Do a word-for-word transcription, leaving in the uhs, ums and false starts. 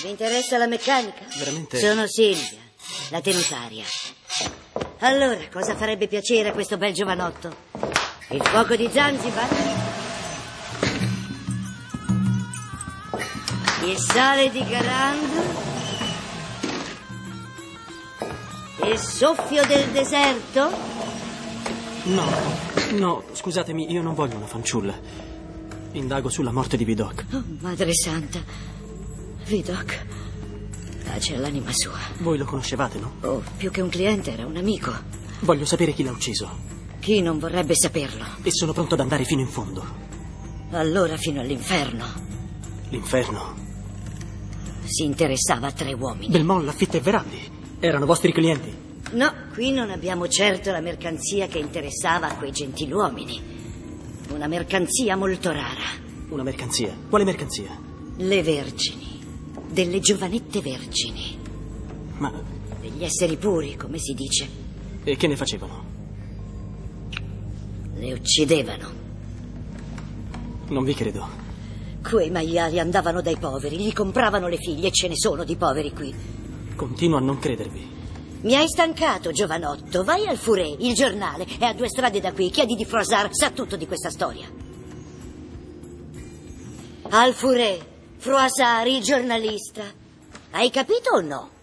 Mi interessa la meccanica. Veramente? Sono Silvia, la tenutaria. Allora, cosa farebbe piacere a questo bel giovanotto? Il fuoco di Zanzibar? Il sale di Garand? Il soffio del deserto? No, no, scusatemi, io non voglio una fanciulla. Indago sulla morte di Vidocq. Oh, Madre Santa. Vidocq. Pace all'anima sua. Voi lo conoscevate, no? Oh, più che un cliente era un amico. Voglio sapere chi l'ha ucciso. Chi non vorrebbe saperlo? E sono pronto ad andare fino in fondo. Allora fino all'inferno. L'inferno? Si interessava a tre uomini. Belmont, Lafitte e Verandi. Erano vostri clienti? No, qui non abbiamo certo la mercanzia che interessava a quei gentiluomini. Una mercanzia molto rara. Una mercanzia? Quale mercanzia? Le vergini. Delle giovanette vergini. Ma... Degli esseri puri, come si dice. E che ne facevano? Le uccidevano. Non vi credo. Quei maiali andavano dai poveri, gli compravano le figlie e ce ne sono di poveri qui. Continuo a non credervi. Mi hai stancato, giovanotto. Vai al Fouré, il giornale. È a due strade da qui. Chiedi di Froissart, sa tutto di questa storia. Al Fouré, Froissart, il giornalista. Hai capito o no?